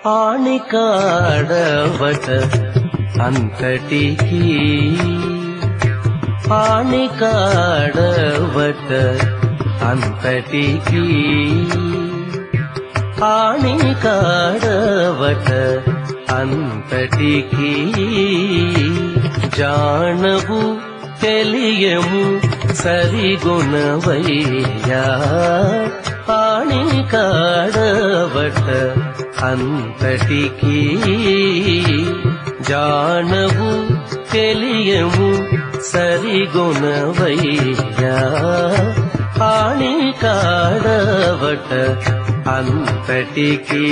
ఆణికాడవట అంతటికి ఆణికాడవట అంతటికి ఆణికాడవట అంతటికి జానవు తెలియము సరిగుణవయ్యా ఆణికాడవట అంతటికి జానవు తెలియము సరిగుణవయ్యా ఆణికాడవట అంతటికి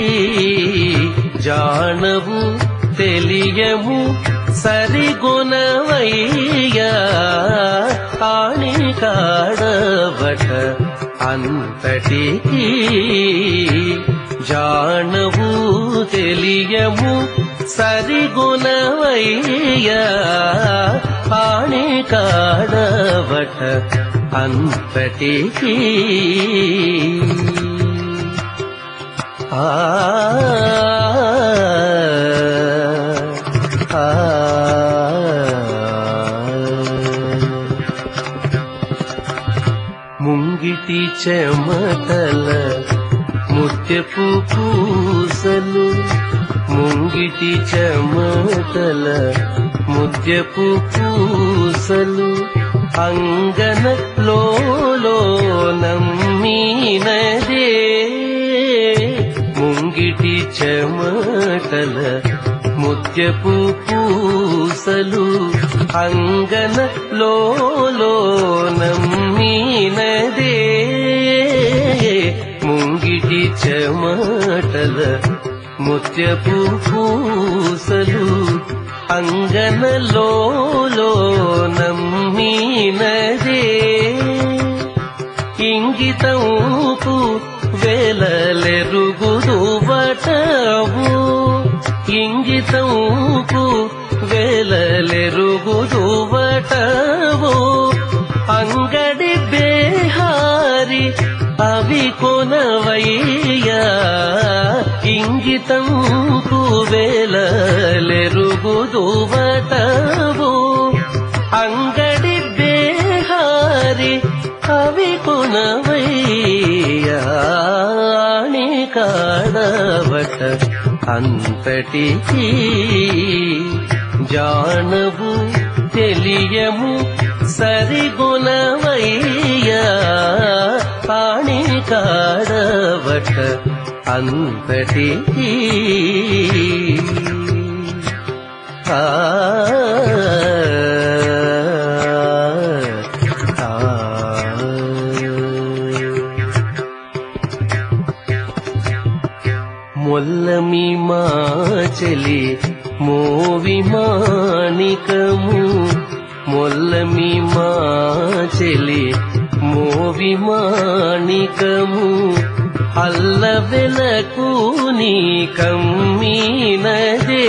జానవు తెలియము సరిగుణవయ్యా ఆణికాడవట అంతటికి జానవు తెలియము సరిగుణవయ్యా ఆణికాడవట అంతటికి ముంగిటి చెమటల ముత్యపు పూసలు ముంగిటి చెమటల ముత్యపు పూసలు అంగనలో నమ్మినదే ముంగిటి చెమటల ముత్యపు పూసలు అంగనలో నమ్మినదే ముంగిటి చెమటల ముత్యపు పూసలు అంగనలో నమ్మినదే ఇంగితంపు వేలలెరుగుదువటవు ఇంగితంపు వేలలెరుగుదువటవు అంగడి బేహారి అవి కొనవయ్యా ఇంగితంపు వేలలెరుగుదువటవు అంగడి బేహారి అవి కొనవయ్యా ఆణికాడవట అంతటికి జానవు తెలియము సరిగుణవయ్యా ఆణికాడవట అంతటికి మొల్లమి మాచెలి మోవి మాణికము మొల్లమి మాచెలి మోవి మాణికము అల్లవెలకు నీ కమ్మినదే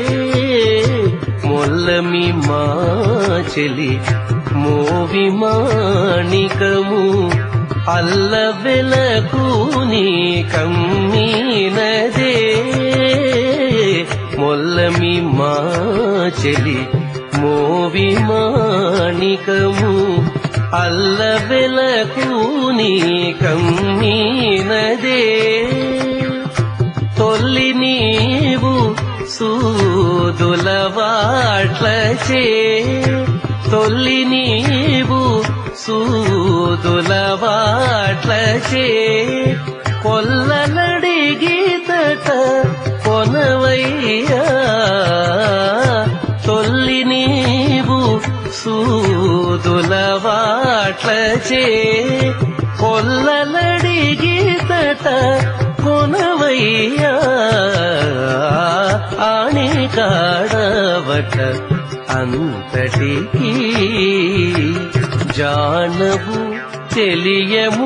మొల్లమి మాచెలి మోవి మాణికము అల్లవెలకు నీ కమ్మినదే మొల్లమి మాచెలి మోవి మాణికము అల్లవెలకు నీ కమ్మినదే తొల్లి నీవు సూదులవాట్లచే తొల్లి నీవు సూదులవాట్లచే కొల్లలడిగితట కొనవయ్యా తొల్లి నీవు సూదులవాట్లచే కొల్లలడిగితట కొనవయ్యా ఆణికాడవట అంతటికి జానవు తెలియము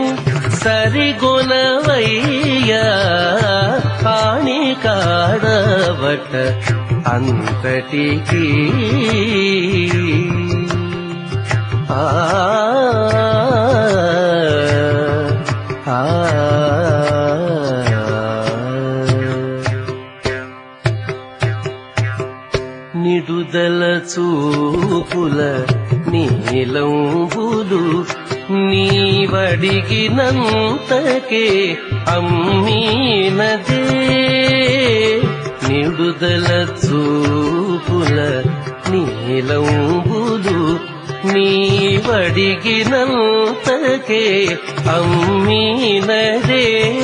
సరిగుణవయ్యా ఆణికాడవట అంతటికి ఆ నిడుదల చూపుల నీలంబులు నీవడిగినంతకే అమ్మీనదే నిడుదల చూపుల నీలంబులు నీవడిగినంతకే అమ్మీనదే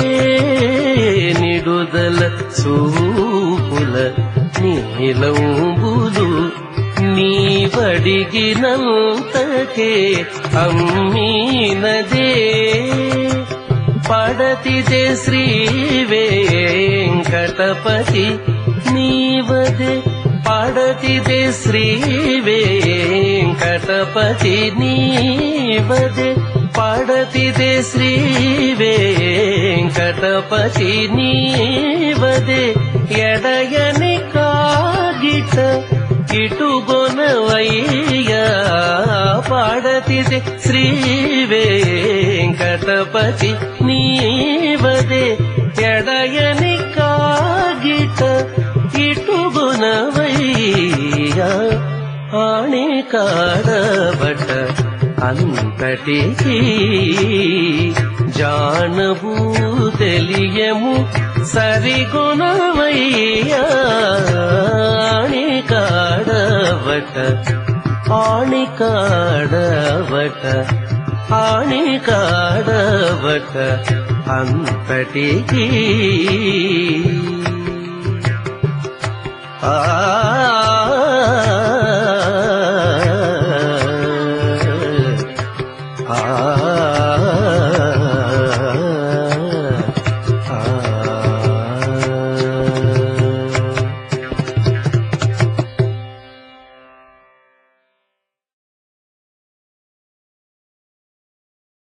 నిడుదల చూపుల నీలంబులు నీవడిగినంతకే అమ్మీనదే పడతిదే శ్రీ వెంకటపతి నీవదే పడతిదే శ్రీ వెంకటపతి నీవదే పడతిదే శ్రీ వెంకటపతి నీవదే ఎడయని కాగిట ఇటుగొనవయ్యా పాడతిదే శ్రీ వెంకటపతి నీవదే ఎడయని కాగిట ఇటుగొనవయ్యా ఆణి కాడబట అంతటికి జానవు తెలియము సరిగొనవయ్యా ఆణి కాడబట ఆణి కాడబట ఆణి కాడబట అంతటికి